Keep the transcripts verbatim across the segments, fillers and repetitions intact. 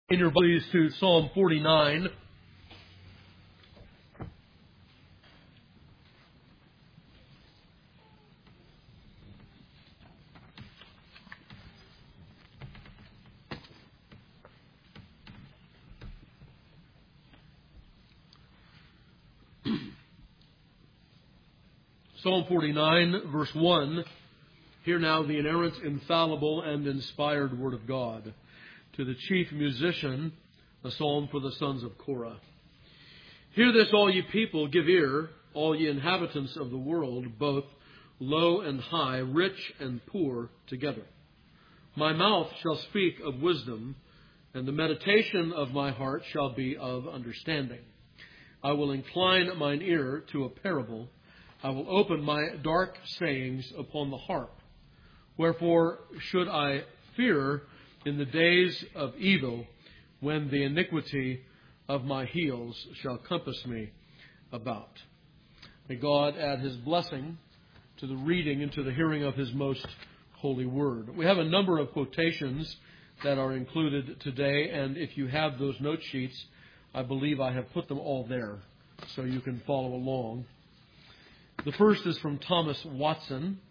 In your Bibles to Psalm forty-nine. Psalm forty-nine, verse one. Hear now the inerrant, infallible, and inspired Word of God. To the chief musician, a psalm for the sons of Korah. Hear this, all ye people, give ear, all ye inhabitants of the world, both low and high, rich and poor together. My mouth shall speak of wisdom, and the meditation of my heart shall be of understanding. I will incline mine ear to a parable. I will open my dark sayings upon the harp. Wherefore should I fear in the days of evil, when the iniquity of my heels shall compass me about? May God add His blessing to the reading and to the hearing of His most holy word. We have a number of quotations that are included today, and if you have those note sheets, I believe I have put them all there so you can follow along. The first is from Thomas Watson.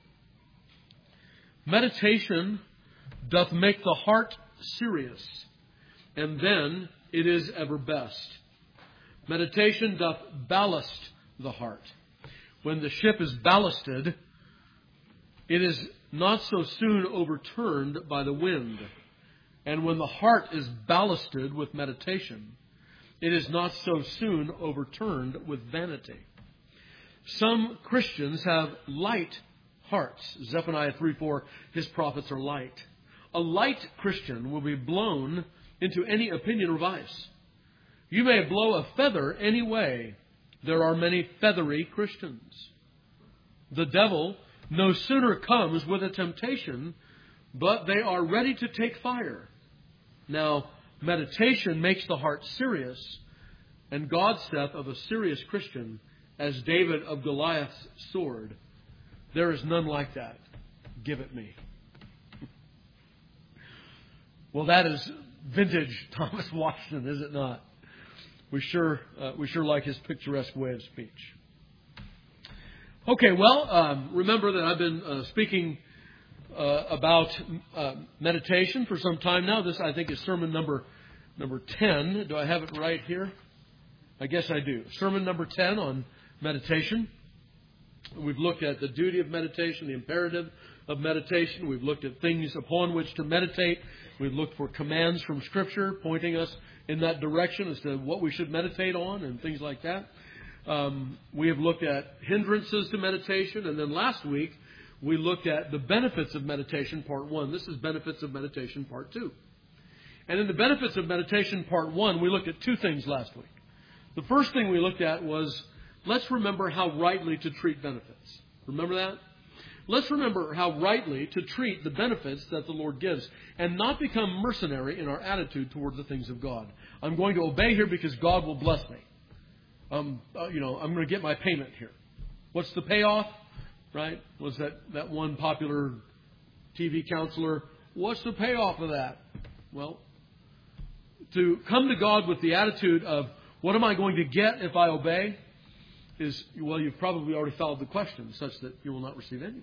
Meditation doth make the heart serious, and then it is ever best. Meditation doth ballast the heart. When the ship is ballasted, it is not so soon overturned by the wind. And when the heart is ballasted with meditation, it is not so soon overturned with vanity. Some Christians have light hearts. Zephaniah three four, his prophets are light. A light Christian will be blown into any opinion or vice. You may blow a feather any way. There are many feathery Christians. The devil no sooner comes with a temptation, but they are ready to take fire. Now, meditation makes the heart serious, and God saith of a serious Christian, as David of Goliath's sword, there is none like that. Give it me. Well, that is vintage Thomas Watson, is it not? We sure uh, we sure like his picturesque way of speech. Okay, well, um, remember that I've been uh, speaking uh, about uh, meditation for some time now. This, I think, is sermon number number ten. Do I have it right here? I guess I do. Sermon number ten on meditation. We've looked at the duty of meditation, the imperative of meditation. We've looked at things upon which to meditate. We've looked for commands from Scripture pointing us in that direction as to what we should meditate on and things like that. Um, we have looked at hindrances to meditation. And then last week, we looked at the benefits of meditation, part one. This is benefits of meditation, part two. And in the benefits of meditation, part one, we looked at two things last week. The first thing we looked at was, let's remember how rightly to treat benefits. Remember that? Let's remember how rightly to treat the benefits that the Lord gives and not become mercenary in our attitude toward the things of God. I'm going to obey here because God will bless me. Um, uh, you know, I'm going to get my payment here. What's the payoff? Right? Was that, that one popular T V counselor? What's the payoff of that? Well, to come to God with the attitude of, what am I going to get if I obey? Is, well, you've probably already followed the question, such that you will not receive anything.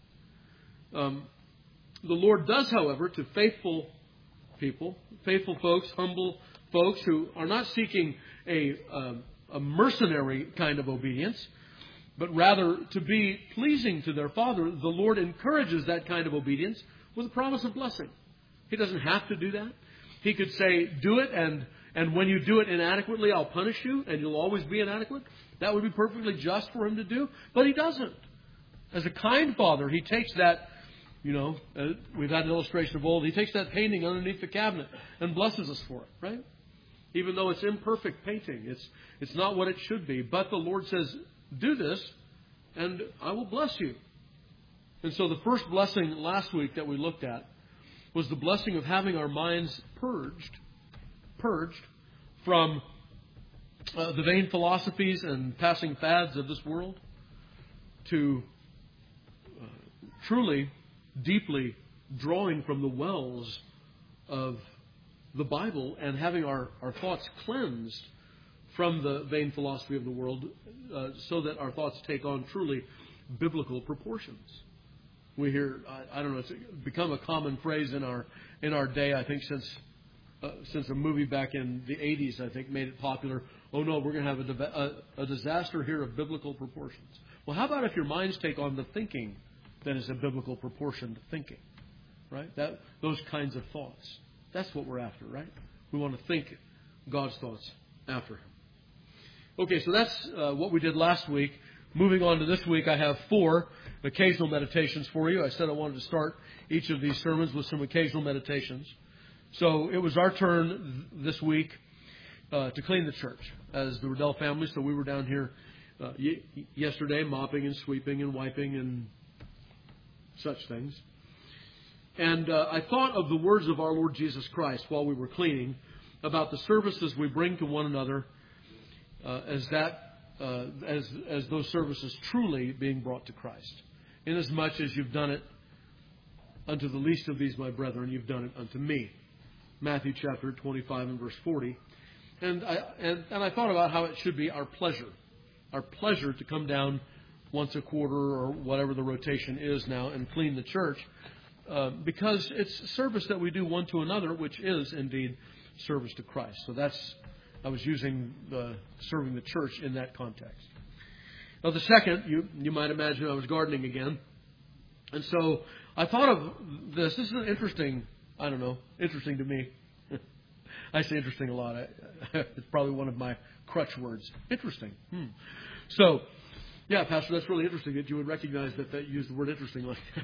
Um, the Lord does, however, to faithful people, faithful folks, humble folks who are not seeking a, uh, a mercenary kind of obedience, but rather to be pleasing to their Father, the Lord encourages that kind of obedience with a promise of blessing. He doesn't have to do that. He could say, do it, and, and when you do it inadequately, I'll punish you, and you'll always be inadequate. That would be perfectly just for Him to do, but He doesn't. As a kind Father, He takes that, you know, uh, we've had an illustration of old, He takes that painting underneath the cabinet and blesses us for it, right? Even though it's imperfect painting, it's it's not what it should be, but the Lord says, do this, and I will bless you. And so the first blessing last week that we looked at was the blessing of having our minds purged, purged from Uh, the vain philosophies and passing fads of this world, to uh, truly, deeply drawing from the wells of the Bible and having our, our thoughts cleansed from the vain philosophy of the world uh, so that our thoughts take on truly biblical proportions. We hear, I, I don't know, it's become a common phrase in our in our day, I think, since uh, since a movie back in the eighties, I think, made it popular. Oh, no, we're going to have a, div- a, a disaster here of biblical proportions. Well, how about if your minds take on the thinking that is a biblical proportioned thinking, right? That those kinds of thoughts. That's what we're after, right? We want to think God's thoughts after Him. Okay, so that's uh, what we did last week. Moving on to this week, I have four occasional meditations for you. I said I wanted to start each of these sermons with some occasional meditations. So it was our turn this week uh, to clean the church as the Riddell family. So we were down here uh, y- yesterday mopping and sweeping and wiping and such things. And uh, I thought of the words of our Lord Jesus Christ while we were cleaning about the services we bring to one another uh, as that uh, as as those services truly being brought to Christ. Inasmuch as you've done it unto the least of these, my brethren, you've done it unto me. Matthew chapter twenty-five and verse forty. And I and, and I thought about how it should be our pleasure, our pleasure to come down once a quarter or whatever the rotation is now and clean the church. Uh, because it's service that we do one to another, which is indeed service to Christ. So that's, I was using the serving the church in that context. Now the second, you you might imagine I was gardening again. And so I thought of this. This is an interesting, I don't know, interesting to me. I say interesting a lot. I, it's probably one of my crutch words. Interesting. Hmm. So, yeah, Pastor, that's really interesting that you would recognize that, that you use the word interesting like that.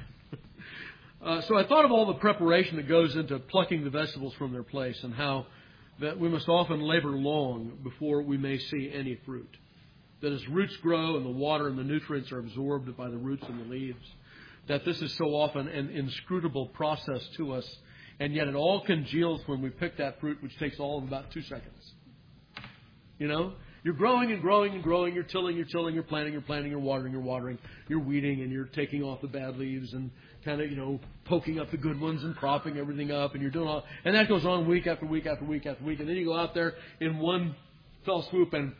Uh, so I thought of all the preparation that goes into plucking the vegetables from their place and how that we must often labor long before we may see any fruit. That as roots grow and the water and the nutrients are absorbed by the roots and the leaves, that this is so often an inscrutable process to us, and yet it all congeals when we pick that fruit, which takes all of about two seconds. You know? You're growing and growing and growing. You're tilling, you're tilling, you're planting, you're planting, you're watering, you're watering. You're weeding and you're taking off the bad leaves and kind of, you know, poking up the good ones and propping everything up. And you're doing all, and that goes on week after week after week after week. And then you go out there in one fell swoop and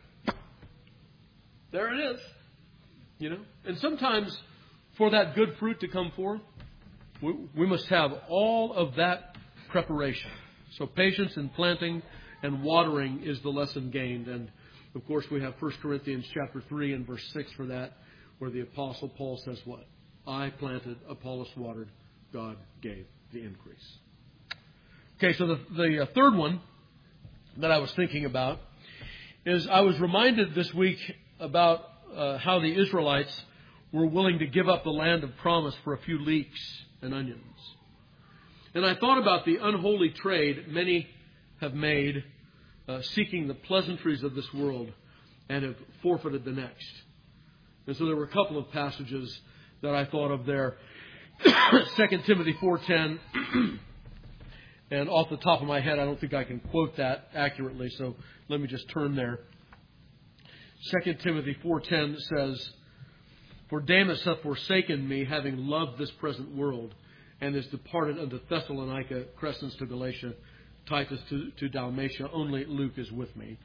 there it is. You know? And sometimes for that good fruit to come forth, we, we must have all of that preparation. So patience in planting and watering is the lesson gained. And of course, we have First Corinthians chapter three and verse six for that, where the Apostle Paul says what? I planted, Apollos watered, God gave the increase. Okay, so the, the uh, third one that I was thinking about is I was reminded this week about uh, how the Israelites were willing to give up the land of promise for a few leeks and onions. And I thought about the unholy trade many have made Uh, seeking the pleasantries of this world and have forfeited the next. And so there were a couple of passages that I thought of there. Second Timothy four ten. And off the top of my head, I don't think I can quote that accurately, so let me just turn there. Second Timothy four ten says, For Demas hath forsaken me, having loved this present world, and is departed unto Thessalonica, Crescens to Galatia, Titus to, to Dalmatia, only Luke is with me.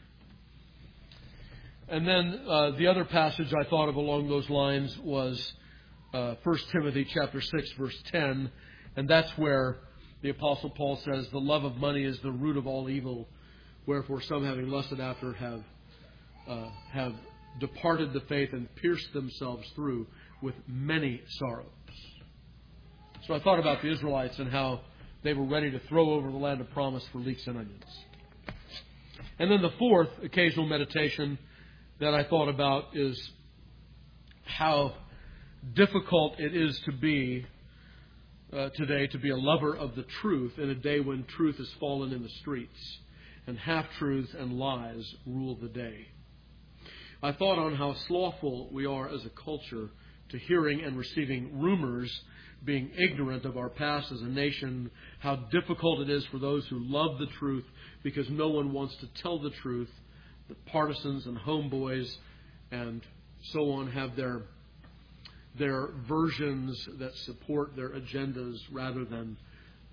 And then uh, the other passage I thought of along those lines was uh, First Timothy chapter six, verse ten. And that's where the Apostle Paul says, the love of money is the root of all evil, wherefore some having lusted after have, uh, have departed the faith and pierced themselves through with many sorrows. So I thought about the Israelites and how they were ready to throw over the land of promise for leeks and onions. And then the fourth occasional meditation that I thought about is how difficult it is to be uh, today to be a lover of the truth in a day when truth has fallen in the streets and half-truths and lies rule the day. I thought on how slothful we are as a culture to hearing and receiving rumors, being ignorant of our past as a nation, how difficult it is for those who love the truth because no one wants to tell the truth. The partisans and homeboys and so on have their their versions that support their agendas rather than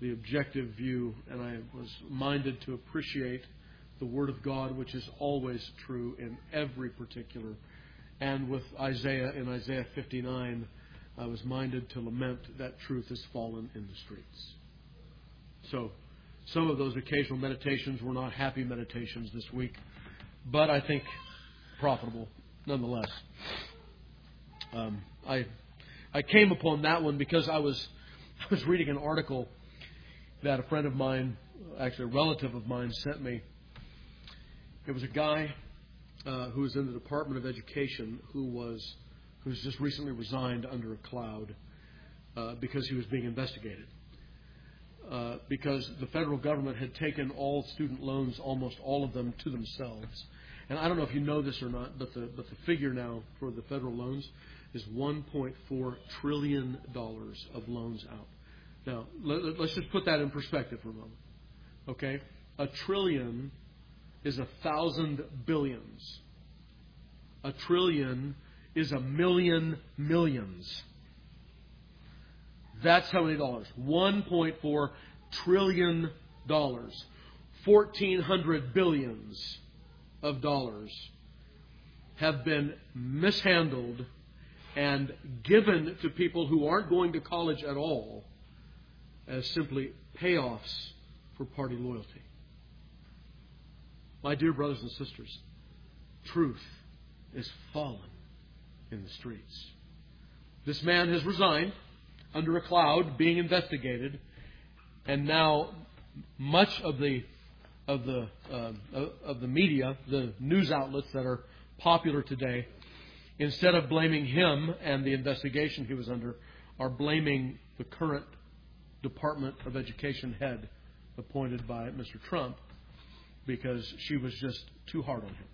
the objective view, and I was minded to appreciate the Word of God, which is always true in every particular. And with Isaiah, in Isaiah fifty-nine, I was minded to lament that truth has fallen in the streets. So, some of those occasional meditations were not happy meditations this week, but I think profitable nonetheless. Um, I I came upon that one because I was I was reading an article that a friend of mine, actually a relative of mine, sent me. It was a guy uh, who was in the Department of Education who was who's just recently resigned under a cloud uh, because he was being investigated. Uh, because the federal government had taken all student loans, almost all of them, to themselves. And I don't know if you know this or not, but the but the figure now for the federal loans is one point four trillion dollars of loans out. Now, let, let's just put that in perspective for a moment. Okay? A trillion is a thousand billions. A trillion is a million millions. That's how many dollars? one point four trillion dollars. fourteen hundred billions of dollars have been mishandled and given to people who aren't going to college at all as simply payoffs for party loyalty. My dear brothers and sisters, truth is fallen in the streets. This man has resigned under a cloud, being investigated, and now much of the of the uh, of the media, the news outlets that are popular today, instead of blaming him and the investigation he was under, are blaming the current Department of Education head appointed by Mister Trump because she was just too hard on him.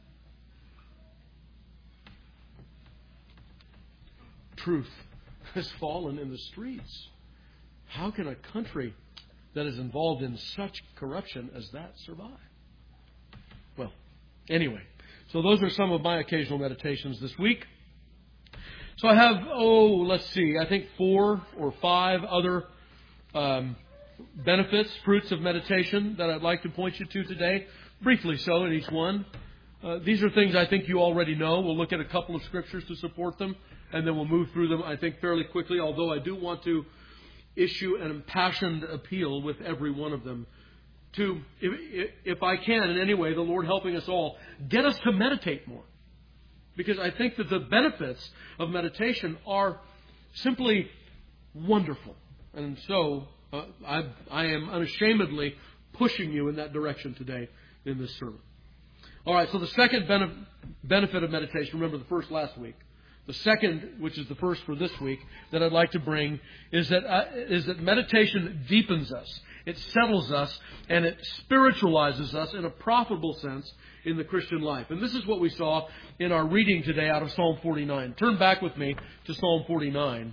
Truth has fallen in the streets. How can a country that is involved in such corruption as that survive? Well, anyway, so those are some of my occasional meditations this week. So I have, oh, let's see, I think four or five other um, benefits, fruits of meditation that I'd like to point you to today, briefly so in each one. Uh, these are things I think you already know. We'll look at a couple of scriptures to support them, and then we'll move through them, I think, fairly quickly, although I do want to issue an impassioned appeal with every one of them to, if, if I can in any way, the Lord helping us all, get us to meditate more. Because I think that the benefits of meditation are simply wonderful. And so uh, I, I am unashamedly pushing you in that direction today in this sermon. All right, so the second benef- benefit of meditation, remember the first last week. The second, which is the first for this week, that I'd like to bring is that uh, is that meditation deepens us. It settles us and it spiritualizes us in a profitable sense in the Christian life. And this is what we saw in our reading today out of Psalm forty-nine. Turn back with me to Psalm forty-nine.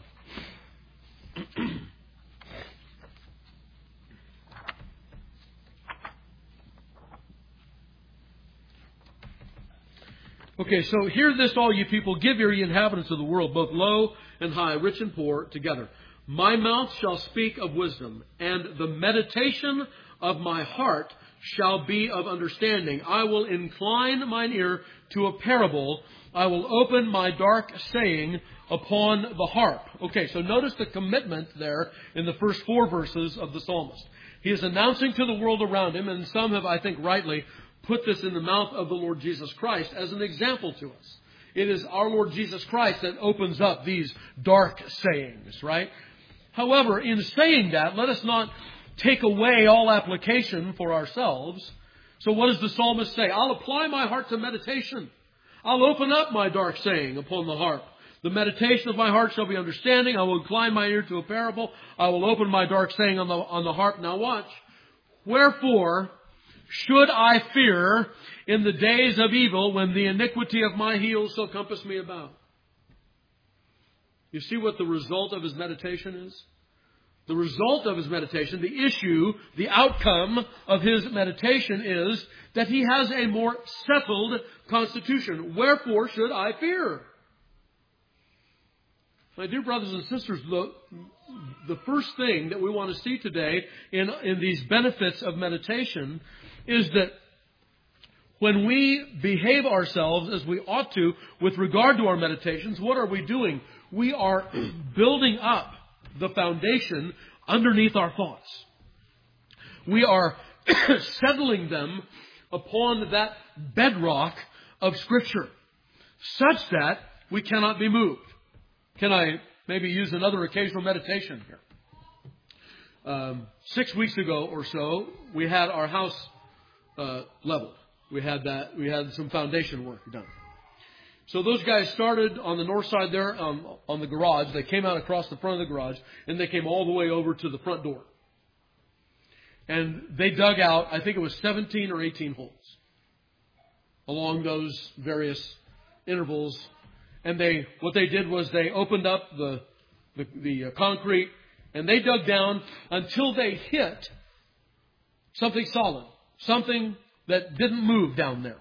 Okay, so hear this, all you people. Give ear, ye inhabitants of the world, both low and high, rich and poor, together. My mouth shall speak of wisdom, and the meditation of my heart shall be of understanding. I will incline mine ear to a parable. I will open my dark saying upon the harp. Okay, so notice the commitment there in the first four verses of the psalmist. He is announcing to the world around him, and some have, I think, rightly put this in the mouth of the Lord Jesus Christ as an example to us. It is our Lord Jesus Christ that opens up these dark sayings, right? However, in saying that, let us not take away all application for ourselves. So what does the psalmist say? I'll apply my heart to meditation. I'll open up my dark saying upon the harp. The meditation of my heart shall be understanding. I will incline my ear to a parable. I will open my dark saying on the, on the harp. Now watch. Wherefore should I fear in the days of evil, when the iniquity of my heels shall compass me about? You see what the result of his meditation is? The result of his meditation, the issue, the outcome of his meditation is that he has a more settled constitution. Wherefore should I fear? My dear brothers and sisters, the, the first thing that we want to see today in, in these benefits of meditation is that when we behave ourselves as we ought to with regard to our meditations, what are we doing? We are building up the foundation underneath our thoughts. We are settling them upon that bedrock of Scripture, such that we cannot be moved. Can I maybe use another occasional meditation here? Um, six weeks ago or so, we had our house uh, leveled. We had that. We had some foundation work done. So those guys started on the north side there um, on the garage. They came out across the front of the garage, and they came all the way over to the front door. And they dug out, I think it was seventeen or eighteen holes along those various intervals. And they, what they did was they opened up the the, the uh, concrete, and they dug down until they hit something solid, something that didn't move down there.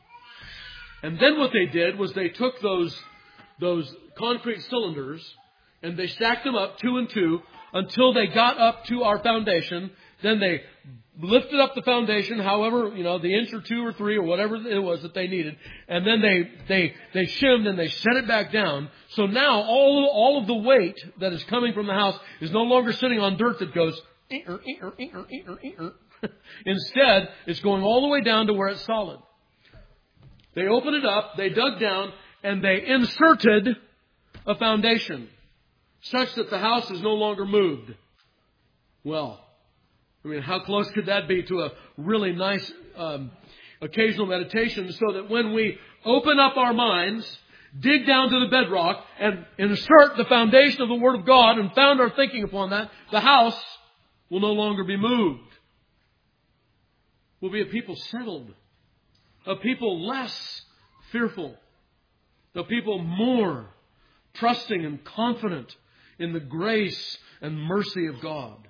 And then what they did was they took those those concrete cylinders and they stacked them up two and two until they got up to our foundation. Then they lifted up the foundation, however, you know, the inch or two or three or whatever it was that they needed. And then they, they, they shimmed and they set it back down. So now all, all of the weight that is coming from the house is no longer sitting on dirt that goes, ee-er, ee-er, ee-er, ee-er, ee-er. Instead, it's going all the way down to where it's solid. They opened it up, they dug down, and they inserted a foundation such that the house is no longer moved. Well, I mean, how close could that be to a really nice um, occasional meditation, so that when we open up our minds, dig down to the bedrock, and insert the foundation of the Word of God and found our thinking upon that, the house will no longer be moved. We'll be a people settled, a people less fearful, a people more trusting and confident in the grace and mercy of God.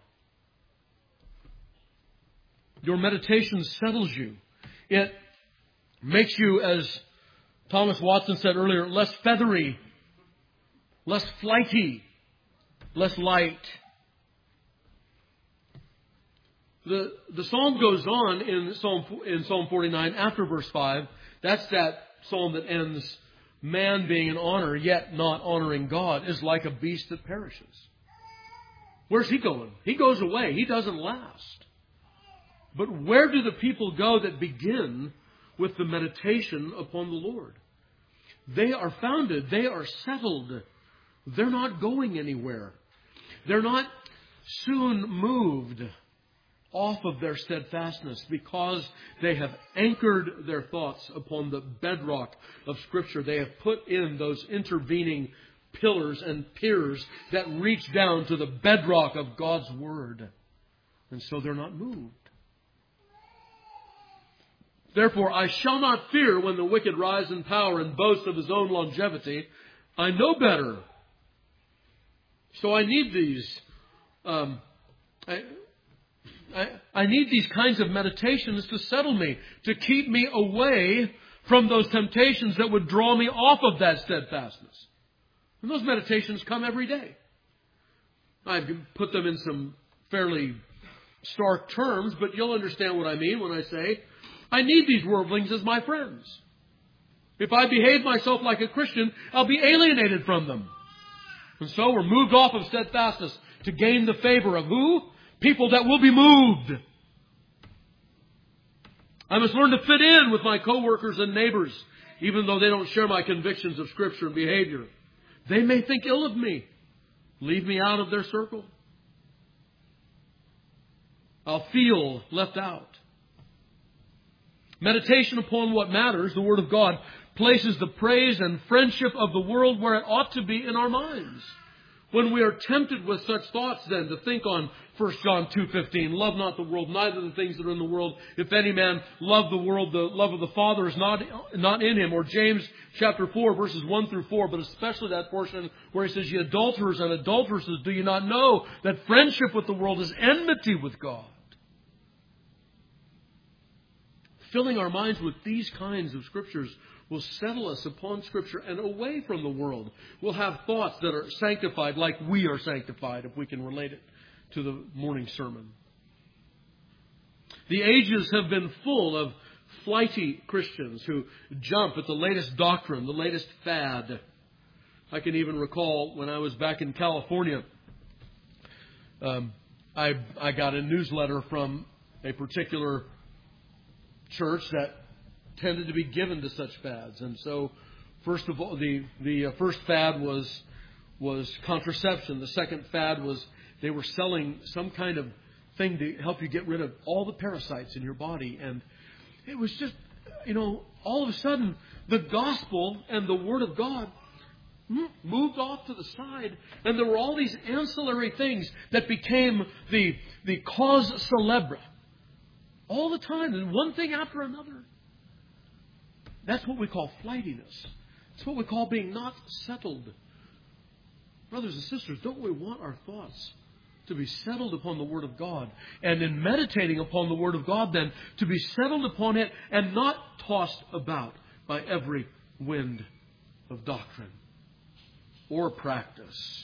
Your meditation settles you. It makes you, as Thomas Watson said earlier, less feathery, less flighty, less light. The, the psalm goes on in Psalm, in Psalm forty-nine after verse five. That's that psalm that ends, man being in honor, yet not honoring God, is like a beast that perishes. Where's he going? He goes away. He doesn't last. But where do the people go that begin with the meditation upon the Lord? They are founded. They are settled. They're not going anywhere. They're not soon moved off of their steadfastness, because they have anchored their thoughts upon the bedrock of Scripture. They have put in those intervening pillars and piers that reach down to the bedrock of God's Word. And so they're not moved. Therefore, I shall not fear when the wicked rise in power and boast of his own longevity. I know better. So I need these. Um, I, I, I need these kinds of meditations to settle me, to keep me away from those temptations that would draw me off of that steadfastness. And those meditations come every day. I've put them in some fairly stark terms, but you'll understand what I mean when I say, I need these worldlings as my friends. If I behave myself like a Christian, I'll be alienated from them. And so we're moved off of steadfastness to gain the favor of who? People that will be moved. I must learn to fit in with my coworkers and neighbors, even though they don't share my convictions of Scripture and behavior. They may think ill of me. Leave me out of their circle. I'll feel left out. Meditation upon what matters, the Word of God, places the praise and friendship of the world where it ought to be in our minds. When we are tempted with such thoughts, then, to think on First John two fifteen, love not the world, neither the things that are in the world. If any man love the world, the love of the Father is not, not in him. Or James chapter four, verses one through four, but especially that portion where he says, ye adulterers and adulteresses, do you not know that friendship with the world is enmity with God? filling our minds with these kinds of Scriptures will settle us upon Scripture and away from the world. We'll have thoughts that are sanctified like we are sanctified, if we can relate it to the morning sermon. The ages have been full of flighty Christians who jump at the latest doctrine, the latest fad. I can even recall when I was back in California, um, I, I got a newsletter from a particular church that tended to be given to such fads. And so, first of all, the, the uh, first fad was was contraception. The second fad was they were selling some kind of thing to help you get rid of all the parasites in your body. And it was just, you know, all of a sudden, the gospel and the Word of God moved off to the side. And there were all these ancillary things that became the, the cause célèbre all the time, and one thing after another. That's what we call flightiness. It's what we call being not settled. Brothers and sisters, don't we want our thoughts to be settled upon the Word of God? And in meditating upon the Word of God, then, to be settled upon it and not tossed about by every wind of doctrine or practice.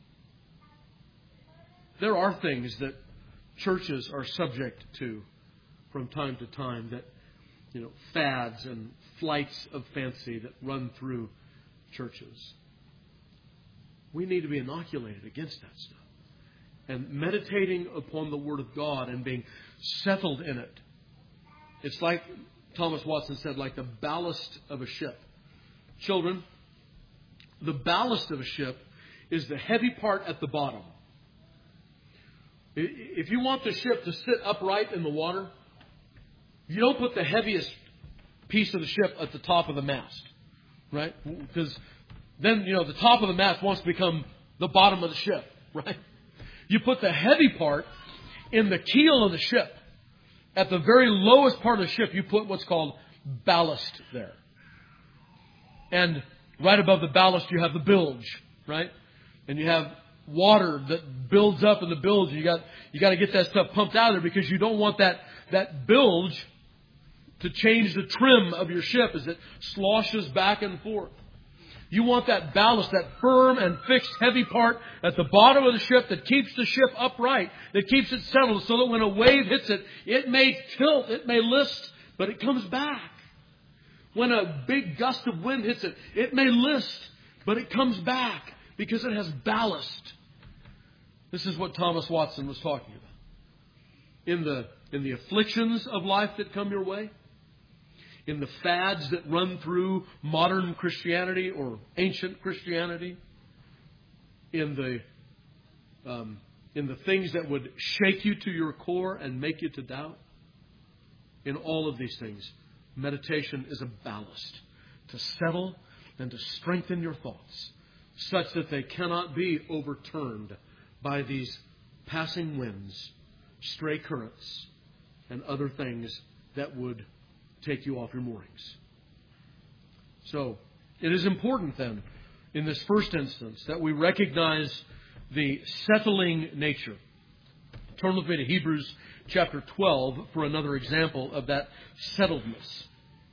There are things that churches are subject to from time to time, that, you know, fads and flights of fancy that run through churches. We need to be inoculated against that stuff. And meditating upon the Word of God and being settled in it. It's like Thomas Watson said, like the ballast of a ship. Children, the ballast of a ship is the heavy part at the bottom. If you want the ship to sit upright in the water, you don't put the heaviest piece of the ship at the top of the mast, right? Because then, you know, the top of the mast wants to become the bottom of the ship, right? You put the heavy part in the keel of the ship. At the very lowest part of the ship, you put what's called ballast there. And right above the ballast, you have the bilge, right? And you have water that builds up in the bilge. And you got you got to get that stuff pumped out of there, because you don't want that that bilge to change the trim of your ship as it sloshes back and forth. You want that ballast, that firm and fixed heavy part at the bottom of the ship that keeps the ship upright, that keeps it settled, so that when a wave hits it, it may tilt, it may list, but it comes back. When a big gust of wind hits it, it may list, but it comes back because it has ballast. This is what Thomas Watson was talking about. In the, in the afflictions of life that come your way, in the fads that run through modern Christianity or ancient Christianity, in the um, in the things that would shake you to your core and make you to doubt, in all of these things, meditation is a ballast to settle and to strengthen your thoughts, such that they cannot be overturned by these passing winds, stray currents, and other things that would take you off your moorings. So, it is important then, in this first instance, that we recognize the settling nature. Turn with me to Hebrews chapter twelve for another example of that settledness.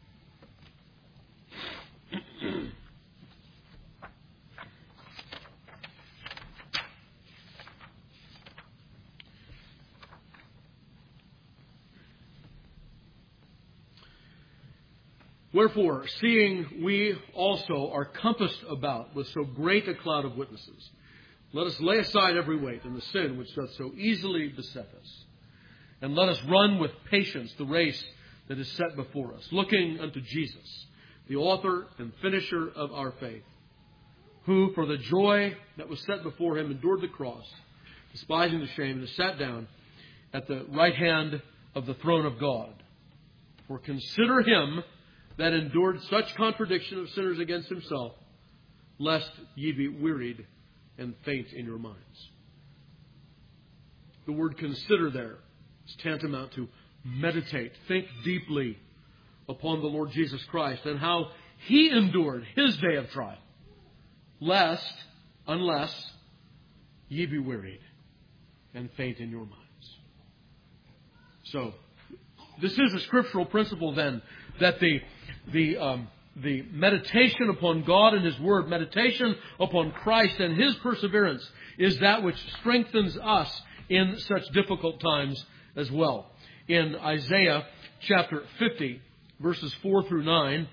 Wherefore, seeing we also are compassed about with so great a cloud of witnesses, let us lay aside every weight and the sin which doth so easily beset us, and let us run with patience the race that is set before us, looking unto Jesus, the author and finisher of our faith, who for the joy that was set before him endured the cross, despising the shame, and is sat down at the right hand of the throne of God. For consider him that endured such contradiction of sinners against himself, lest ye be wearied and faint in your minds. The word consider there is tantamount to meditate, think deeply upon the Lord Jesus Christ and how he endured his day of trial, lest, unless ye be wearied and faint in your minds. So, This is a scriptural principle then, that the the um, the meditation upon God and His Word, meditation upon Christ and His perseverance, is that which strengthens us in such difficult times as well. In Isaiah chapter fifty, verses four through nine,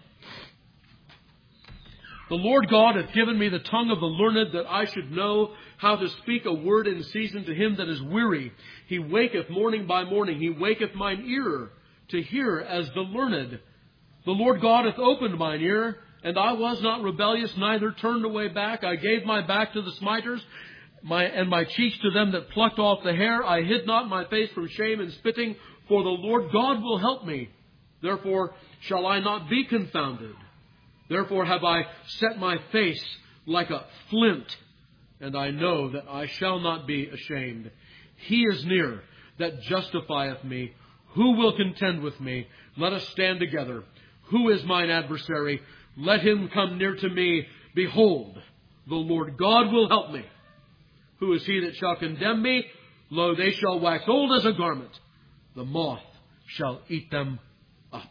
the Lord God hath given me the tongue of the learned, that I should know how to speak a word in season to him that is weary. He waketh morning by morning. He waketh mine ear to hear as the learned. The Lord God hath opened mine ear, and I was not rebellious, neither turned away back. I gave my back to the smiters, my, and my cheeks to them that plucked off the hair. I hid not my face from shame and spitting, for the Lord God will help me. Therefore shall I not be confounded. Therefore have I set my face like a flint, and I know that I shall not be ashamed. He is near that justifieth me. Who will contend with me? Let us stand together. Who is mine adversary? Let him come near to me. Behold, the Lord God will help me. Who is he that shall condemn me? Lo, they shall wax old as a garment. The moth shall eat them up.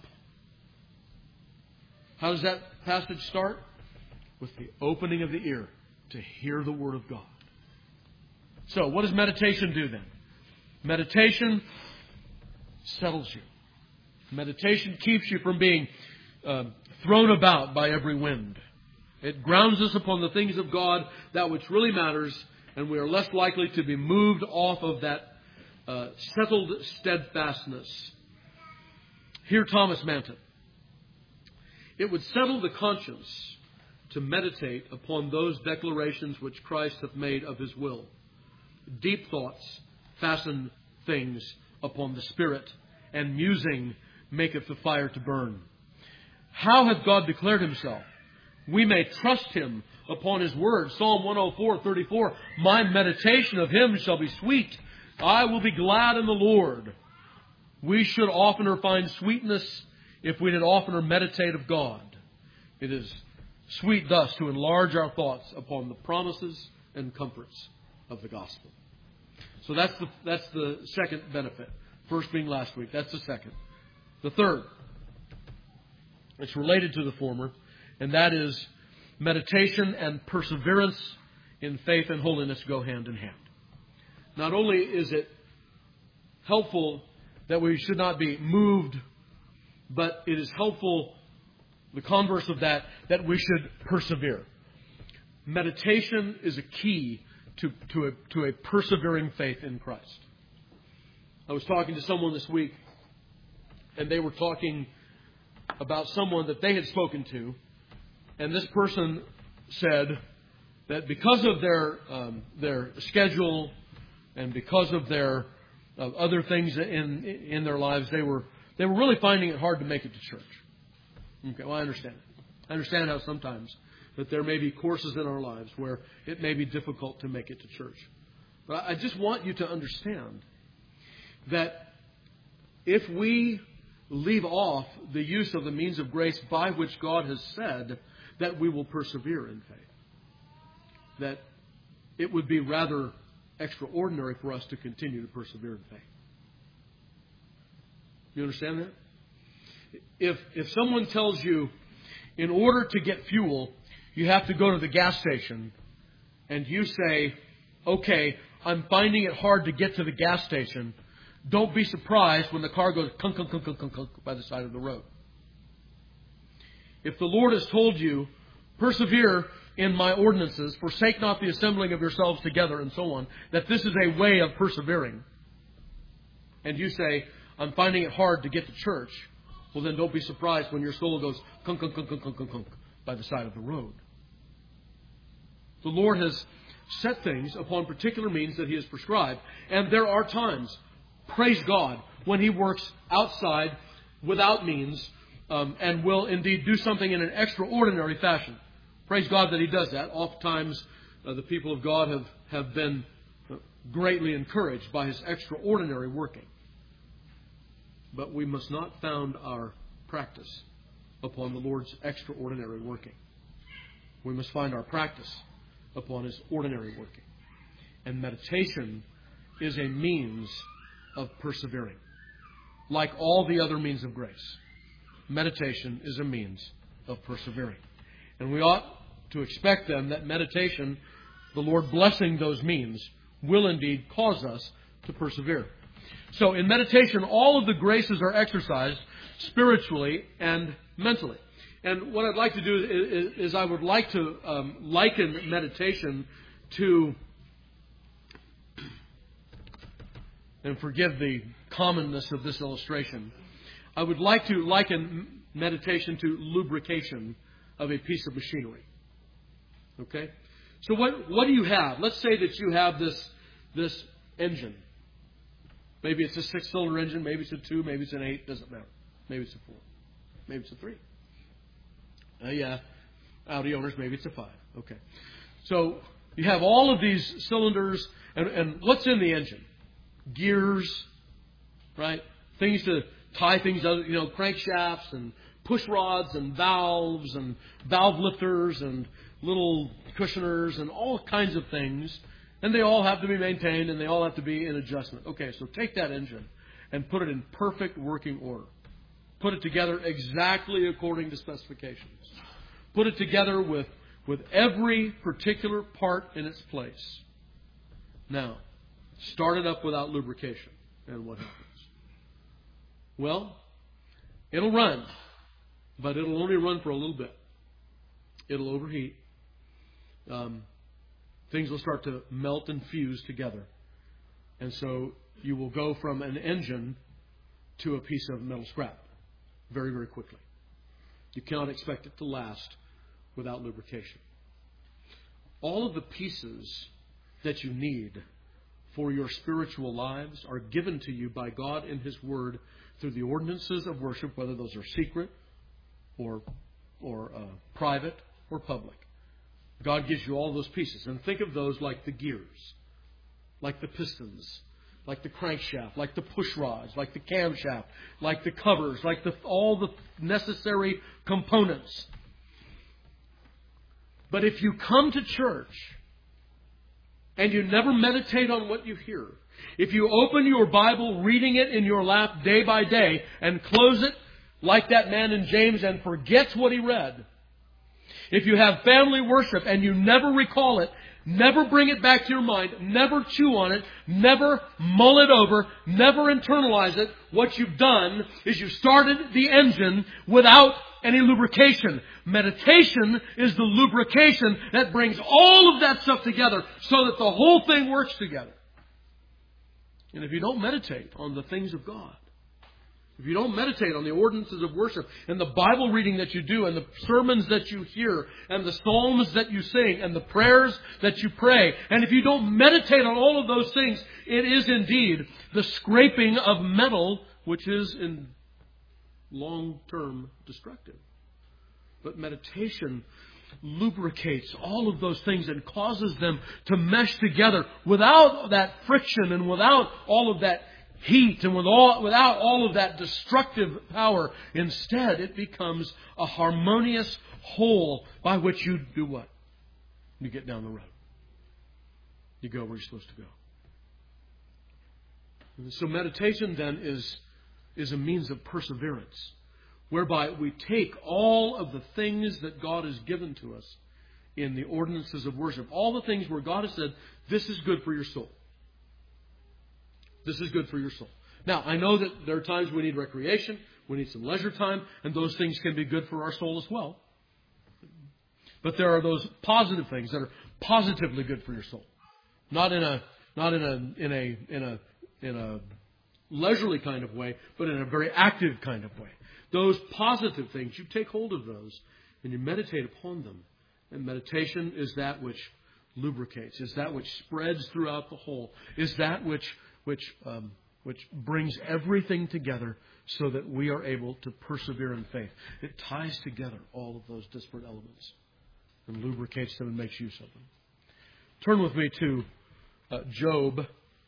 How does that passage start? With the opening of the ear to hear the Word of God. So, what does meditation do then? Meditation settles you. Meditation keeps you from being uh, thrown about by every wind. It grounds us upon the things of God, that which really matters, and we are less likely to be moved off of that uh, settled steadfastness. Hear Thomas Manton. It would settle the conscience to meditate upon those declarations which Christ hath made of His will. Deep thoughts fasten things upon the Spirit, and musing maketh the fire to burn. How hath God declared Himself? We may trust Him upon His word. Psalm one oh four, thirty-four. My meditation of Him shall be sweet. I will be glad in the Lord. We should oftener find sweetness if we did oftener meditate of God. It is sweet thus to enlarge our thoughts upon the promises and comforts of the gospel. So that's the, that's the second benefit. First being last week. That's the second. The third, it's related to the former, and that is meditation and perseverance in faith and holiness go hand in hand. Not only is it helpful that we should not be moved, but it is helpful, the converse of that, that we should persevere. Meditation is a key to, to, a, to a persevering faith in Christ. I was talking to someone this week, and they were talking about someone that they had spoken to, and this person said that because of their um, their schedule and because of their uh, other things in in their lives, they were they were really finding it hard to make it to church. Okay, well, I understand it. I understand how sometimes that there may be courses in our lives where it may be difficult to make it to church. But I just want you to understand that if we leave off the use of the means of grace by which God has said that we will persevere in faith, that it would be rather extraordinary for us to continue to persevere in faith. You understand that? If if someone tells you, in order to get fuel, you have to go to the gas station, and you say, okay, I'm finding it hard to get to the gas station, don't be surprised when the car goes clunk, clunk, clunk, clunk, clunk, clunk by the side of the road. If the Lord has told you, persevere in my ordinances, forsake not the assembling of yourselves together, and so on, that this is a way of persevering, and you say, I'm finding it hard to get to church, well then don't be surprised when your soul goes clunk, clunk, clunk, clunk, clunk, clunk, clunk by the side of the road. The Lord has set things upon particular means that He has prescribed, and there are times, praise God, when He works outside without means um, and will indeed do something in an extraordinary fashion. Praise God that He does that. Oftentimes uh, the people of God have, have been greatly encouraged by His extraordinary working. But we must not found our practice upon the Lord's extraordinary working. We must find our practice upon His ordinary working. And meditation is a means of persevering. like all the other means of grace, meditation is a means of persevering. And we ought to expect then that meditation, the Lord blessing those means, will indeed cause us to persevere. So in meditation, all of the graces are exercised spiritually and mentally. And what I'd like to do is, is I would like to um, liken meditation to, and forgive the commonness of this illustration, I would like to liken meditation to lubrication of a piece of machinery. Okay? So what what do you have? Let's say that you have this this engine. Maybe it's a six-cylinder engine, maybe it's a two, maybe it's an eight, doesn't matter. Maybe it's a four, maybe it's a three. Uh, yeah, Audi owners, maybe it's a five. Okay. So you have all of these cylinders, and, and what's in the engine? Gears, right? Things to tie things up, you know, crankshafts and push rods and valves and valve lifters and little cushioners and all kinds of things. And they all have to be maintained and they all have to be in adjustment. Okay, so take that engine and put it in perfect working order. Put it together exactly according to specifications. Put it together with, with every particular part in its place. Now, start it up without lubrication. And what happens? Well, it'll run. But it'll only run for a little bit. It'll overheat. Um, things will start to melt and fuse together. And so you will go from an engine to a piece of metal scrap very, very quickly. You cannot expect it to last without lubrication. All of the pieces that you need for your spiritual lives are given to you by God in His Word through the ordinances of worship, whether those are secret or or uh, private or public. God gives you all those pieces. And think of those like the gears, like the pistons, like the crankshaft, like the push rods, like the camshaft, like the covers, like the, all the necessary components. But if you come to church and you never meditate on what you hear, if you open your Bible, reading it in your lap day by day, and close it like that man in James and forgets what he read, if you have family worship and you never recall it, never bring it back to your mind, never chew on it, never mull it over, never internalize it, what you've done is you started the engine without any lubrication. Meditation is the lubrication that brings all of that stuff together so that the whole thing works together. And if you don't meditate on the things of God, if you don't meditate on the ordinances of worship and the Bible reading that you do and the sermons that you hear and the psalms that you sing and the prayers that you pray, and if you don't meditate on all of those things, it is indeed the scraping of metal, which is in long-term destructive. But meditation lubricates all of those things and causes them to mesh together without that friction and without all of that heat and with all, without all of that destructive power. Instead, it becomes a harmonious whole by which you do what? You get down the road. You go where you're supposed to go. And so meditation then is, is a means of perseverance, whereby we take all of the things that God has given to us in the ordinances of worship, all the things where God has said, this is good for your soul. This is good for your soul. Now, I know that there are times we need recreation, we need some leisure time, and those things can be good for our soul as well. But there are those positive things that are positively good for your soul. Not in a not in a in a in a in a leisurely kind of way, but in a very active kind of way. Those positive things, you take hold of those and you meditate upon them. And meditation is that which lubricates, is that which spreads throughout the whole, is that which which um, which brings everything together so that we are able to persevere in faith. It ties together all of those disparate elements and lubricates them and makes use of them. Turn with me to uh, Job.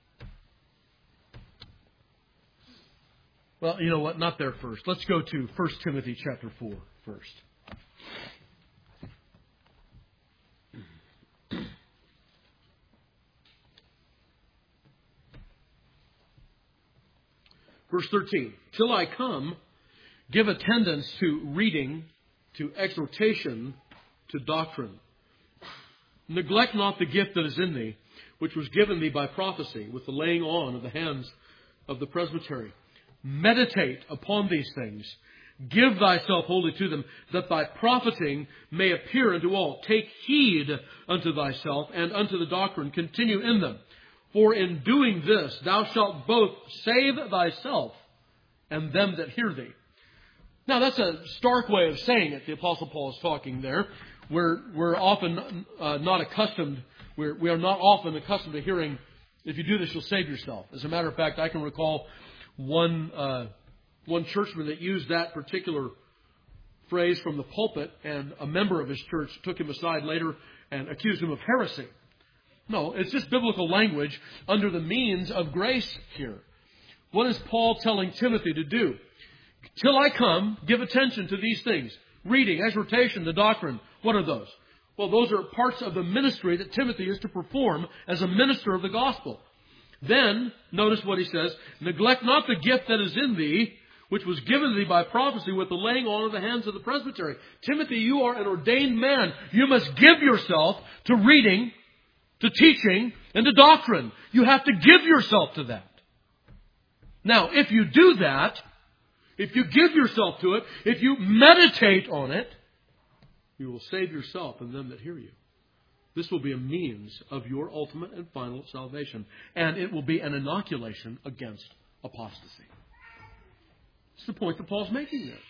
Well, you know what? Not there first. Let's go to First Timothy chapter four first. Verse thirteen, till I come, give attendance to reading, to exhortation, to doctrine. Neglect not the gift that is in thee, which was given thee by prophecy, with the laying on of the hands of the presbytery. Meditate upon these things. Give thyself wholly to them, that thy profiting may appear unto all. Take heed unto thyself and unto the doctrine. Continue in them. For in doing this, thou shalt both save thyself and them that hear thee. Now, that's a stark way of saying it. The Apostle Paul is talking there. We're, we're often uh, not accustomed, we're, we are not often accustomed to hearing, if you do this, you'll save yourself. As a matter of fact, I can recall one, uh, one churchman that used that particular phrase from the pulpit, and a member of his church took him aside later and accused him of heresy. No, it's just biblical language under the means of grace here. What is Paul telling Timothy to do? Till I come, give attention to these things. Reading, exhortation, the doctrine. What are those? Well, those are parts of the ministry that Timothy is to perform as a minister of the gospel. Then, notice what he says, neglect not the gift that is in thee, which was given thee by prophecy with the laying on of the hands of the presbytery. Timothy, you are an ordained man. You must give yourself to reading, to teaching, and to doctrine. You have to give yourself to that. Now, if you do that, if you give yourself to it, if you meditate on it, you will save yourself and them that hear you. This will be a means of your ultimate and final salvation. And it will be an inoculation against apostasy. It's the point that Paul's making there.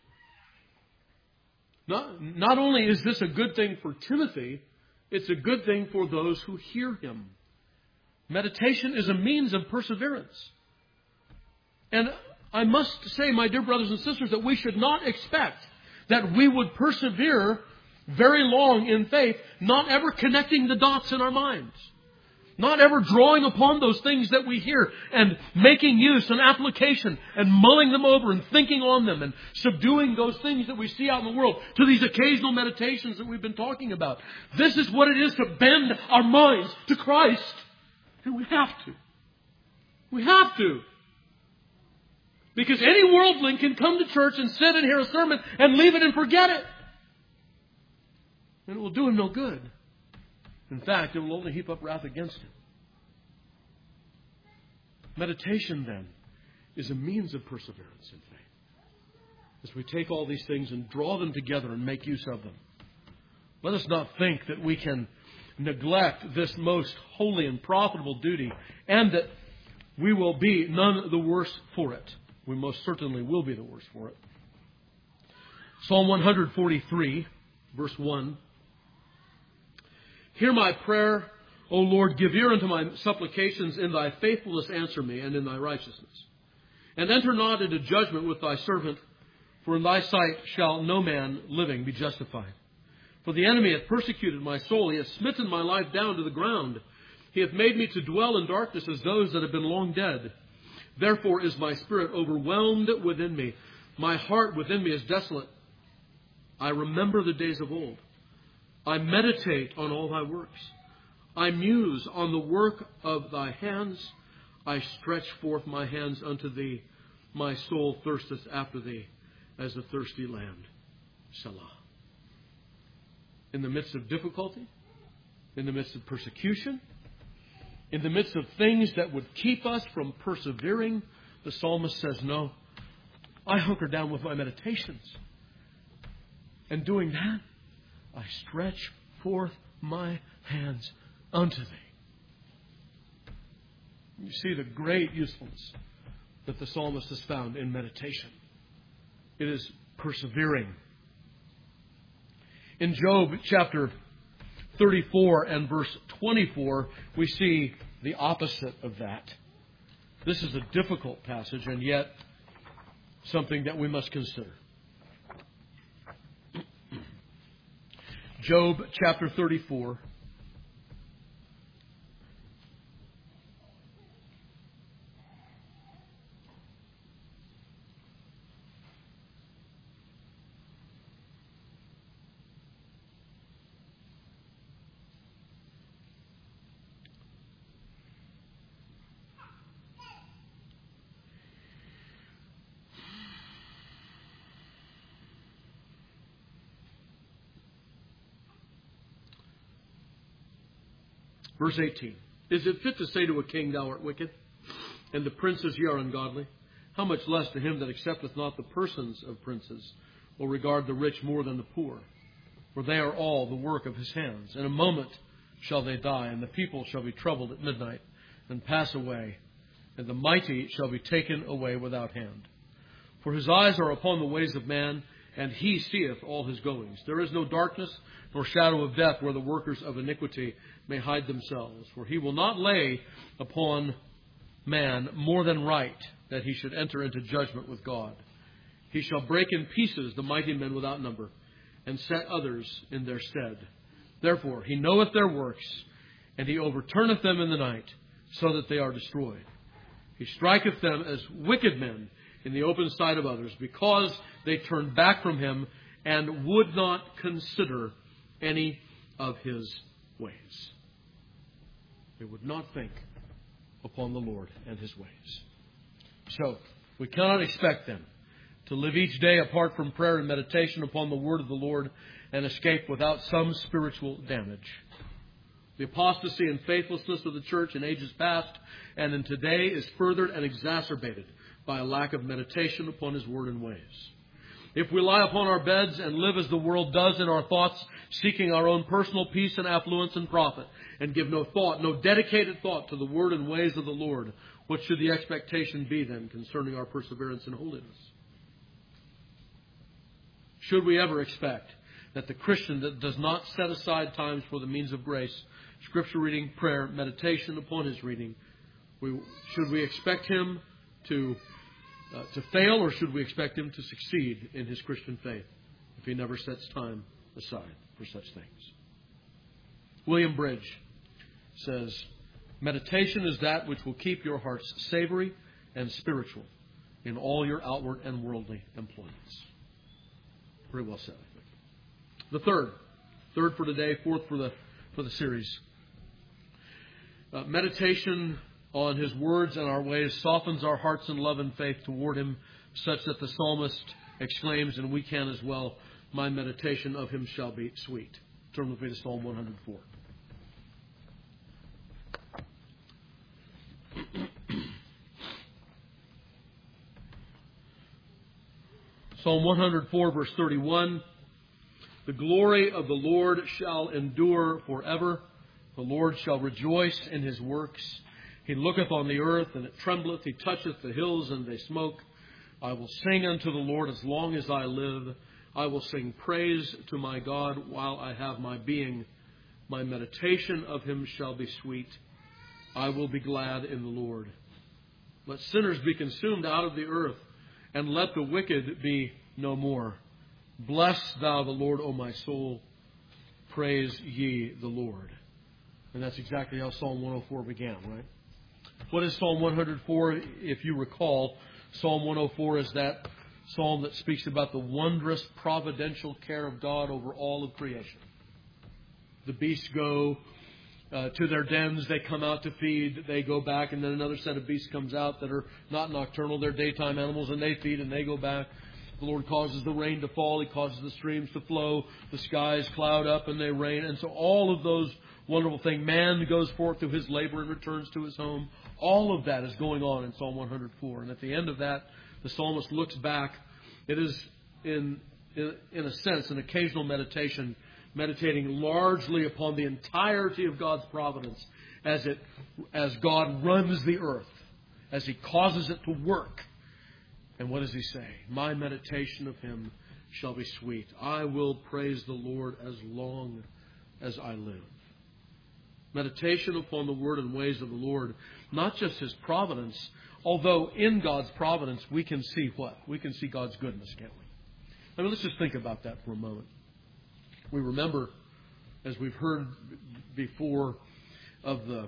Not, not only is this a good thing for Timothy, it's a good thing for those who hear him. Meditation is a means of perseverance. And I must say, my dear brothers and sisters, that we should not expect that we would persevere very long in faith, not ever connecting the dots in our minds. Not ever drawing upon those things that we hear and making use and application and mulling them over and thinking on them and subduing those things that we see out in the world to these occasional meditations that we've been talking about. This is what it is to bend our minds to Christ. And we have to. We have to. Because any worldling can come to church and sit and hear a sermon and leave it and forget it. And it will do him no good. In fact, it will only heap up wrath against him. Meditation, then, is a means of perseverance in faith. As we take all these things and draw them together and make use of them. Let us not think that we can neglect this most holy and profitable duty, and that we will be none the worse for it. We most certainly will be the worse for it. Psalm one forty-three, verse one. Hear my prayer, O Lord, give ear unto my supplications. In thy faithfulness answer me, and in thy righteousness. And enter not into judgment with thy servant, for in thy sight shall no man living be justified. For the enemy hath persecuted my soul. He hath smitten my life down to the ground. He hath made me to dwell in darkness as those that have been long dead. Therefore is my spirit overwhelmed within me. My heart within me is desolate. I remember the days of old. I meditate on all thy works. I muse on the work of thy hands. I stretch forth my hands unto thee. My soul thirsteth after thee as a thirsty land. Selah. In the midst of difficulty, in the midst of persecution, in the midst of things that would keep us from persevering, the psalmist says, no, I hunker down with my meditations. And doing that, I stretch forth my hands unto thee. You see the great usefulness that the psalmist has found in meditation. It is persevering. In Job chapter thirty-four and verse twenty-four, we see the opposite of that. This is a difficult passage, and yet something that we must consider. Job chapter thirty-four. Verse eighteen. Is it fit to say to a king, thou art wicked, and the princes, ye are ungodly? How much less to him that accepteth not the persons of princes, will regard the rich more than the poor? For they are all the work of his hands. In a moment shall they die, and the people shall be troubled at midnight, and pass away, and the mighty shall be taken away without hand. For his eyes are upon the ways of man, and he seeth all his goings. There is no darkness nor shadow of death where the workers of iniquity may hide themselves. For he will not lay upon man more than right, that he should enter into judgment with God. He shall break in pieces the mighty men without number, and set others in their stead. Therefore he knoweth their works, and he overturneth them in the night, so that they are destroyed. He striketh them as wicked men in the open sight of others, because they turned back from him, and would not consider any of his ways. They would not think upon the Lord and his ways. So, we cannot expect them to live each day apart from prayer and meditation upon the word of the Lord and escape without some spiritual damage. The apostasy and faithlessness of the church in ages past and in today is furthered and exacerbated by a lack of meditation upon his word and ways. If we lie upon our beds and live as the world does in our thoughts, seeking our own personal peace and affluence and profit, and give no thought, no dedicated thought to the word and ways of the Lord, what should the expectation be then concerning our perseverance in holiness? Should we ever expect that the Christian that does not set aside times for the means of grace, scripture reading, prayer, meditation upon his reading, we, should we expect him to uh, to fail, or should we expect him to succeed in his Christian faith if he never sets time aside for such things? William Bridge says, meditation is that which will keep your hearts savory and spiritual in all your outward and worldly employments. Very well said, I think. The third, third for today, fourth for the for the series. Uh, meditation on his words and our ways softens our hearts in love and faith toward him, such that the psalmist exclaims, and we can as well, my meditation of him shall be sweet. Turn with me to Psalm one hundred four. Psalm one hundred four, verse thirty-one. The glory of the Lord shall endure forever. The Lord shall rejoice in his works. He looketh on the earth, and it trembleth. He toucheth the hills, and they smoke. I will sing unto the Lord as long as I live. I will sing praise to my God while I have my being. My meditation of him shall be sweet. I will be glad in the Lord. Let sinners be consumed out of the earth, and let the wicked be no more. Bless thou the Lord, O my soul. Praise ye the Lord. And that's exactly how Psalm one oh four began, right? What is Psalm one hundred four? If you recall, Psalm one oh four is that psalm that speaks about the wondrous providential care of God over all of creation. The beasts go uh, to their dens, they come out to feed, they go back, and then another set of beasts comes out that are not nocturnal, they're daytime animals, and they feed and they go back. The Lord causes the rain to fall, He causes the streams to flow, the skies cloud up and they rain. And so all of those wonderful things, man goes forth to his labor and returns to his home. All of that is going on in Psalm one hundred four. And at the end of that, the psalmist looks back. It is, in, in, in a sense, an occasional meditation, meditating largely upon the entirety of God's providence as it, as God runs the earth, as He causes it to work. And what does he say? My meditation of him shall be sweet. I will praise the Lord as long as I live. Meditation upon the word and ways of the Lord, not just His providence, although in God's providence we can see what? We can see God's goodness, can't we? I mean, let's just think about that for a moment. We remember, as we've heard before, of the...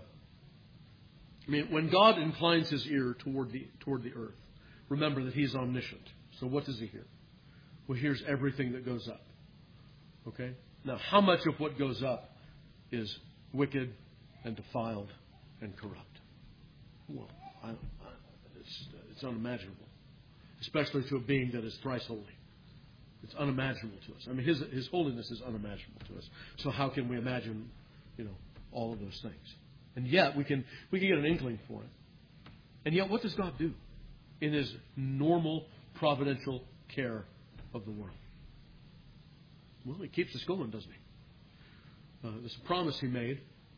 I mean, when God inclines His ear toward the toward the earth, remember that He's omniscient. So what does He hear? Well, He hears everything that goes up. Okay? Now, how much of what goes up is wicked and defiled and corrupt? Well, I, I, it's, it's unimaginable. Especially to a being that is thrice holy. It's unimaginable to us. I mean, His, His holiness is unimaginable to us. So how can we imagine, you know, all of those things? And yet we can we can get an inkling for it. And yet what does God do in His normal providential care of the world? Well, He keeps us going, doesn't He? Uh, there's a promise He made.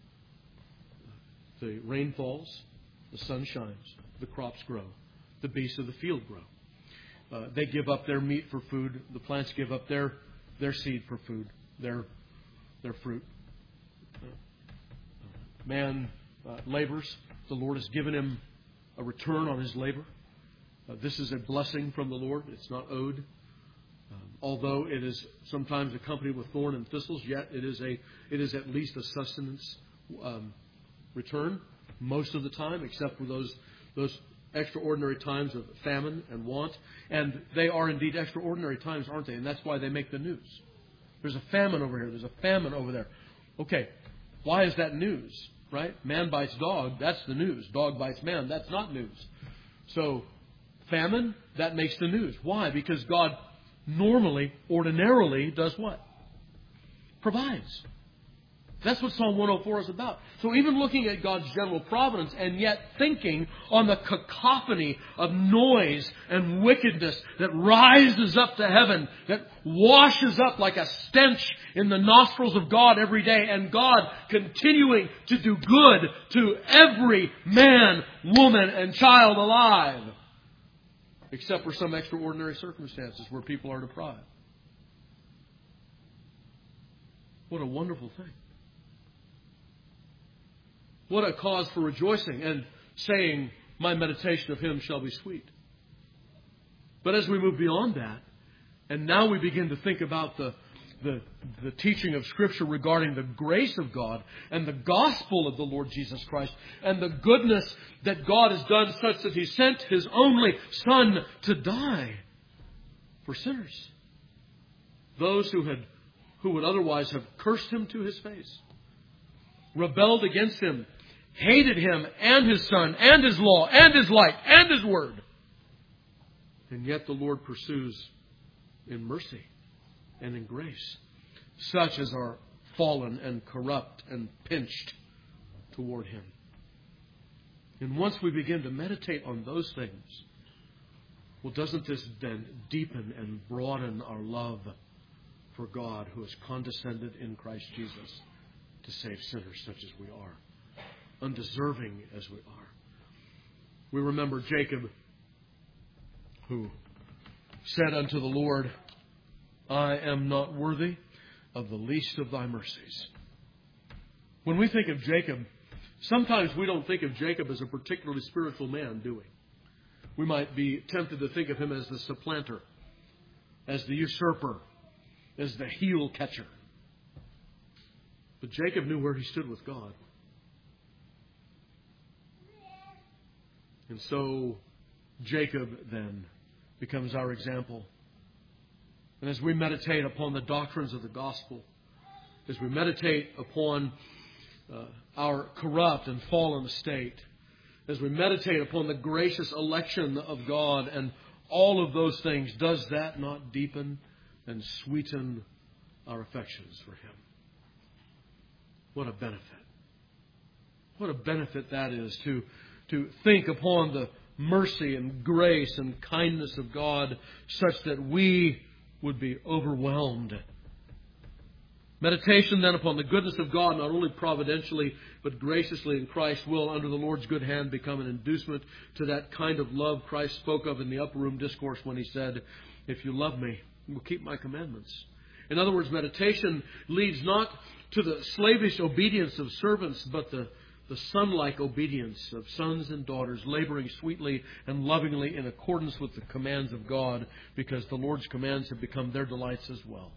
The rain falls, the sun shines, the crops grow, the beasts of the field grow. Uh, they give up their meat for food. The plants give up their their seed for food, their their fruit. Uh, man uh, labors. The Lord has given him a return on his labor. Uh, this is a blessing from the Lord. It's not owed. Um, although it is sometimes accompanied with thorn and thistles, yet it is a it is at least a sustenance um, return most of the time, except for those those extraordinary times of famine and want. And they are indeed extraordinary times, aren't they? And that's why they make the news. There's a famine over here. There's a famine over there. Okay, why is that news? Right? Man bites dog. That's the news. Dog bites man. That's not news. So famine, that makes the news. Why? Because God normally, ordinarily, does what? Provides. That's what Psalm one oh four is about. So even looking at God's general providence and yet thinking on the cacophony of noise and wickedness that rises up to heaven, that washes up like a stench in the nostrils of God every day, and God continuing to do good to every man, woman, and child alive, except for some extraordinary circumstances where people are deprived. What a wonderful thing. What a cause for rejoicing and saying, my meditation of Him shall be sweet. But as we move beyond that, and now we begin to think about the, the, the teaching of Scripture regarding the grace of God and the gospel of the Lord Jesus Christ and the goodness that God has done such that He sent His only Son to die for sinners. Those who had who would otherwise have cursed Him to His face, rebelled against Him, hated Him and His Son and His law and His light and His word. And yet the Lord pursues in mercy and in grace such as are fallen and corrupt and pinched toward Him. And once we begin to meditate on those things, well, doesn't this then deepen and broaden our love for God who has condescended in Christ Jesus to save sinners such as we are, undeserving as we are? We remember Jacob, who said unto the Lord, I am not worthy of the least of thy mercies. When we think of Jacob, sometimes we don't think of Jacob as a particularly spiritual man, do we? We might be tempted to think of him as the supplanter, as the usurper, as the heel catcher. But Jacob knew where he stood with God. And so Jacob then becomes our example. And as we meditate upon the doctrines of the gospel, as we meditate upon uh, our corrupt and fallen state, as we meditate upon the gracious election of God and all of those things, does that not deepen and sweeten our affections for Him? What a benefit. What a benefit that is to, to think upon the mercy and grace and kindness of God such that we would be overwhelmed. Meditation then upon the goodness of God, not only providentially but graciously in Christ, will under the Lord's good hand become an inducement to that kind of love Christ spoke of in the upper room discourse when He said, if you love me, you will keep my commandments. In other words, meditation leads not to the slavish obedience of servants, but the, the son-like obedience of sons and daughters, laboring sweetly and lovingly in accordance with the commands of God, because the Lord's commands have become their delights as well.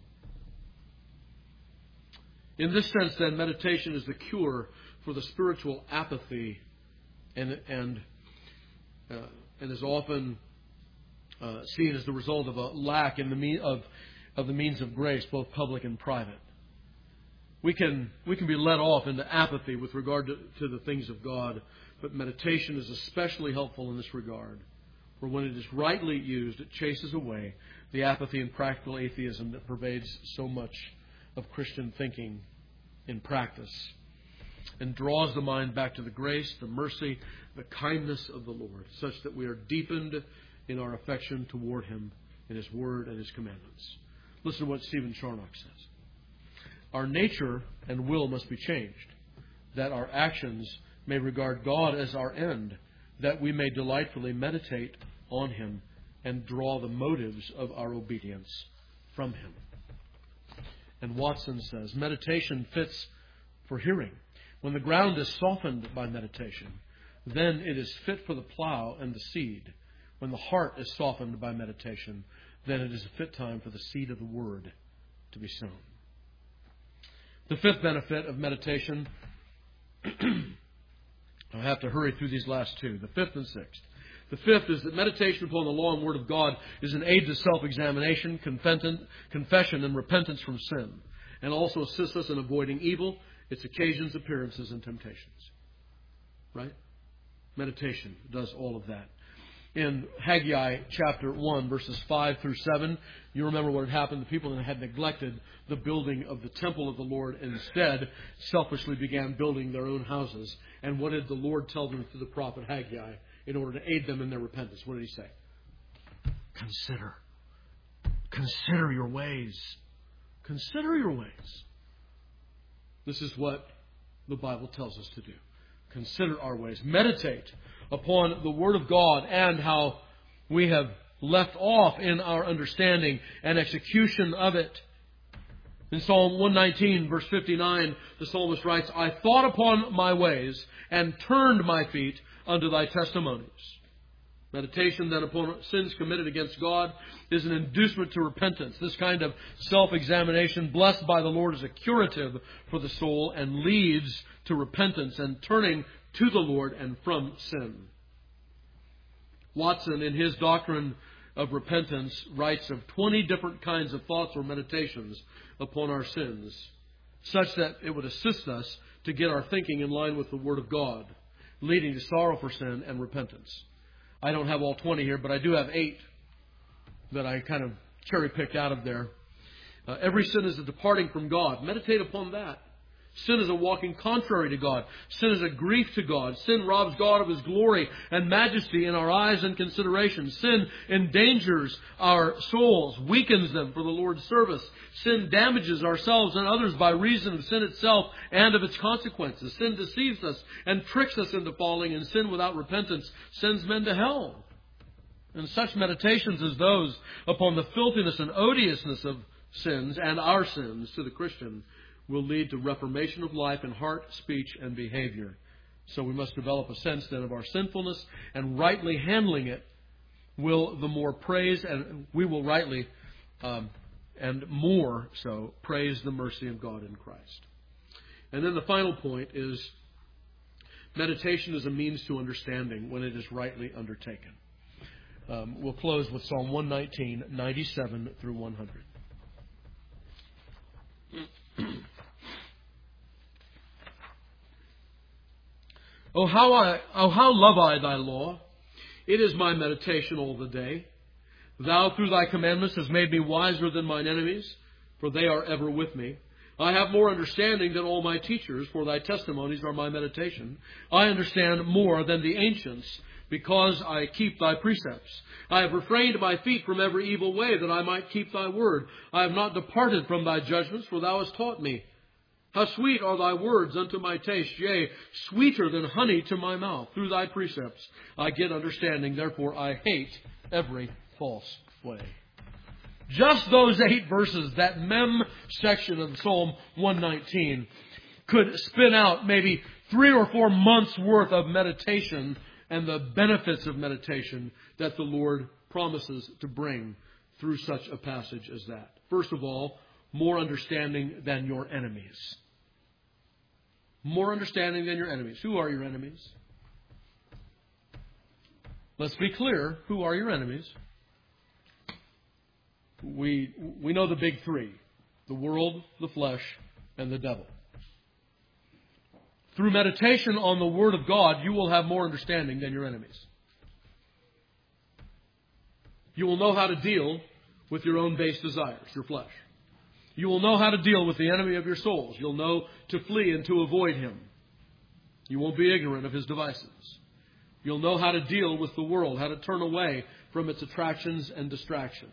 In this sense, then, meditation is the cure for the spiritual apathy and and uh, and is often uh, seen as the result of a lack in the mean of of the means of grace, both public and private. We can we can be led off into apathy with regard to, to the things of God, but meditation is especially helpful in this regard. For when it is rightly used, it chases away the apathy and practical atheism that pervades so much of Christian thinking in practice. and draws the mind back to the grace, the mercy, the kindness of the Lord, such that we are deepened in our affection toward Him in His Word and His commandments. Listen to what Stephen Charnock says. Our nature and will must be changed, that our actions may regard God as our end, that we may delightfully meditate on Him and draw the motives of our obedience from Him. And Watson says, meditation fits for hearing. When the ground is softened by meditation, then it is fit for the plow and the seed. When the heart is softened by meditation, then it is a fit time for the seed of the Word to be sown. The fifth benefit of meditation, I'll have to hurry through these last two, the fifth and sixth. The fifth is that meditation upon the law and Word of God is an aid to self-examination, confession, and repentance from sin, and also assists us in avoiding evil, its occasions, appearances, and temptations. Right? Meditation does all of that. In Haggai chapter one, verses five through seven, you remember what had happened. The people had neglected the building of the temple of the Lord and instead selfishly began building their own houses. And what did the Lord tell them through the prophet Haggai in order to aid them in their repentance? What did He say? Consider. Consider your ways. Consider your ways. This is what the Bible tells us to do. Consider our ways. Meditate upon the Word of God and how we have left off in our understanding and execution of it. In Psalm one nineteen, verse fifty-nine, the psalmist writes, I thought upon my ways and turned my feet unto thy testimonies. Meditation then upon sins committed against God is an inducement to repentance. This kind of self-examination, blessed by the Lord, is a curative for the soul and leads to repentance and turning to the Lord and from sin. Watson, in his doctrine of repentance, writes of twenty different kinds of thoughts or meditations upon our sins, such that it would assist us to get our thinking in line with the Word of God, leading to sorrow for sin and repentance. I don't have all twenty here, but I do have eight that I kind of cherry-picked out of there. Uh, every sin is a departing from God. Meditate upon that. Sin is a walking contrary to God. Sin is a grief to God. Sin robs God of His glory and majesty in our eyes and consideration. Sin endangers our souls, weakens them for the Lord's service. Sin damages ourselves and others by reason of sin itself and of its consequences. Sin deceives us and tricks us into falling, and sin without repentance sends men to hell. And such meditations as those upon the filthiness and odiousness of sins and our sins to the Christian will lead to reformation of life in heart, speech, and behavior. So we must develop a sense then of our sinfulness, and rightly handling it will the more praise, and we will rightly um, and more so praise the mercy of God in Christ. And then the final point is meditation is a means to understanding when it is rightly undertaken. Um, we'll close with Psalm one nineteen, ninety-seven through one hundred. Oh how I oh how love I thy law! It is my meditation all the day. Thou through thy commandments hast made me wiser than mine enemies, for they are ever with me. I have more understanding than all my teachers, for thy testimonies are my meditation. I understand more than the ancients, because I keep thy precepts. I have refrained my feet from every evil way, that I might keep thy word. I have not departed from thy judgments, for thou hast taught me. How sweet are thy words unto my taste, yea, sweeter than honey to my mouth. Through thy precepts I get understanding, therefore I hate every false way. Just those eight verses, that mem section of Psalm one nineteen, could spin out maybe three or four months' worth of meditation and the benefits of meditation that the Lord promises to bring through such a passage as that. First of all, more understanding than your enemies. More understanding than your enemies. Who are your enemies? Let's be clear. Who are your enemies? We, we know the big three. The world, the flesh, and the devil. Through meditation on the Word of God, you will have more understanding than your enemies. You will know how to deal with your own base desires, your flesh. You will know how to deal with the enemy of your souls. You'll know to flee and to avoid him. You won't be ignorant of his devices. You'll know how to deal with the world, how to turn away from its attractions and distractions.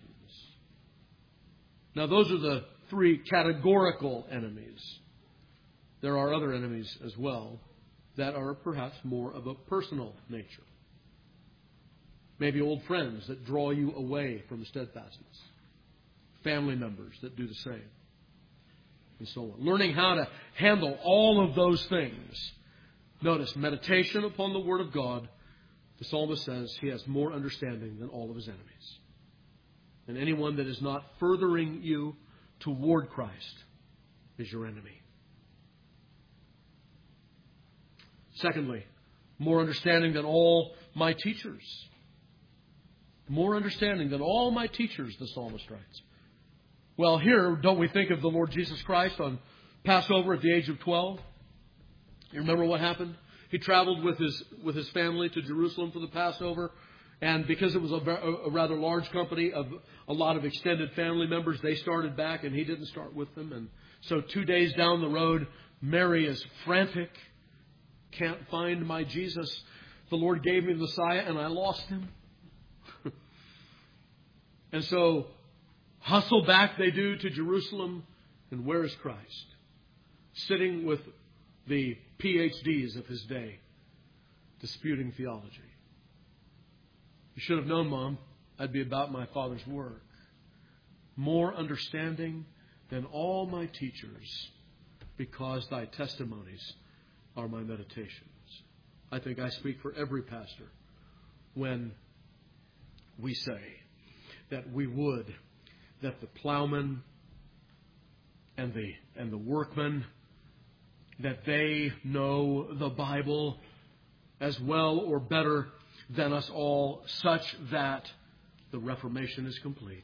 Now, those are the three categorical enemies. There are other enemies as well that are perhaps more of a personal nature. Maybe old friends that draw you away from steadfastness. Family members that do the same. And so on. Learning how to handle all of those things. Notice, meditation upon the Word of God, the psalmist says he has more understanding than all of his enemies. And anyone that is not furthering you toward Christ is your enemy. Secondly, more understanding than all my teachers. More understanding than all my teachers, the psalmist writes. Well, here, don't we think of the Lord Jesus Christ on Passover at the age of twelve? You remember what happened? He traveled with his with his family to Jerusalem for the Passover. And because it was a, a rather large company of a lot of extended family members, they started back and he didn't start with them. And so two days down the road, Mary is frantic. Can't find my Jesus. The Lord gave me the Messiah and I lost him. And so hustle back they do to Jerusalem. And where is Christ? Sitting with the P H Ds of his day, disputing theology. You should have known, Mom, I'd be about my Father's work. More understanding than all my teachers, because thy testimonies are my meditations. I think I speak for every pastor when we say that we would, that the plowman and the and the workman, that they know the Bible as well or better than us all, such that the Reformation is complete.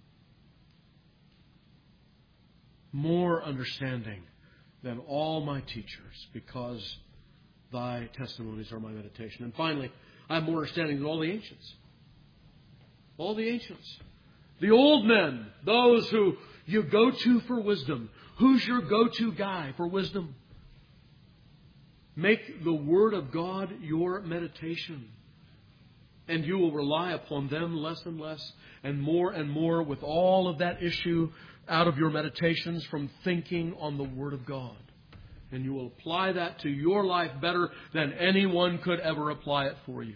More understanding than all my teachers, because thy testimonies are my meditation. And finally, I have more understanding than all the ancients. All the ancients. The old men, those who you go to for wisdom. Who's your go-to guy for wisdom? Make the Word of God your meditation. And you will rely upon them less and less and more and more with all of that issue out of your meditations from thinking on the Word of God. And you will apply that to your life better than anyone could ever apply it for you.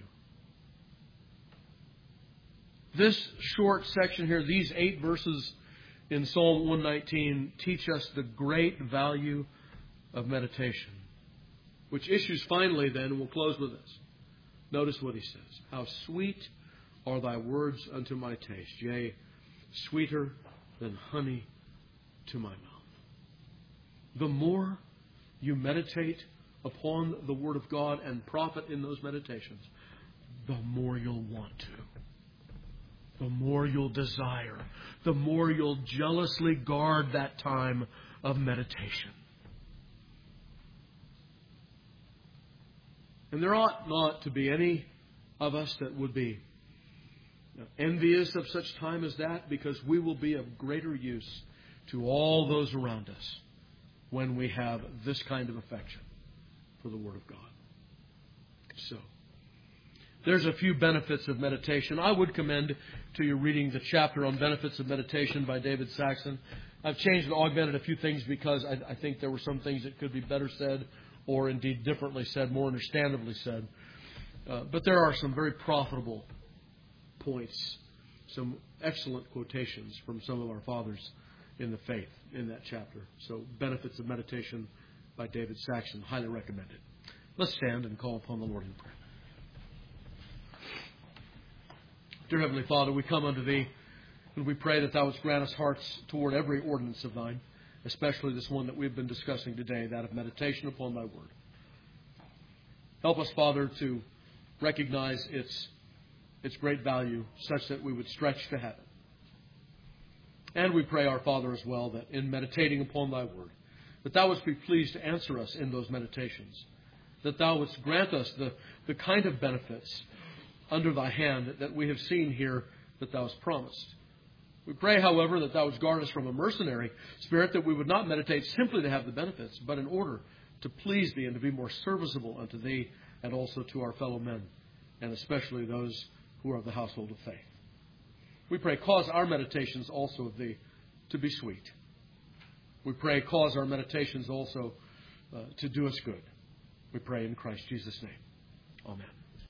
This short section here, these eight verses in Psalm one nineteen, teach us the great value of meditation. Which issues finally then, and we'll close with this. Notice what he says. How sweet are thy words unto my taste, yea, sweeter than honey to my mouth. The more you meditate upon the Word of God and profit in those meditations, the more you'll want to. The more you'll desire. The more you'll jealously guard that time of meditation. And there ought not to be any of us that would be envious of such time as that, because we will be of greater use to all those around us when we have this kind of affection for the Word of God. So, there's a few benefits of meditation. I would commend to you reading the chapter on benefits of meditation by David Saxon. I've changed and augmented a few things because I, I think there were some things that could be better said, or indeed differently said, more understandably said. Uh, but there are some very profitable points, some excellent quotations from some of our fathers in the faith in that chapter. So, Benefits of Meditation by David Saxon, highly recommended. Let's stand and call upon the Lord in prayer. Dear Heavenly Father, we come unto Thee, and we pray that Thou wouldst grant us hearts toward every ordinance of Thine, especially this one that we've been discussing today, that of meditation upon Thy Word. Help us, Father, to recognize its, its great value, such that we would stretch to have it. And we pray, our Father, as well, that in meditating upon Thy Word, that Thou wouldst be pleased to answer us in those meditations, that Thou wouldst grant us the, the kind of benefits under Thy hand that we have seen here that Thou hast promised. We pray, however, that Thou wouldst guard us from a mercenary spirit, that we would not meditate simply to have the benefits, but in order to please Thee and to be more serviceable unto Thee and also to our fellow men, and especially those who are of the household of faith. We pray, cause our meditations also of Thee to be sweet. We pray, cause our meditations also uh, to do us good. We pray in Christ Jesus' name. Amen.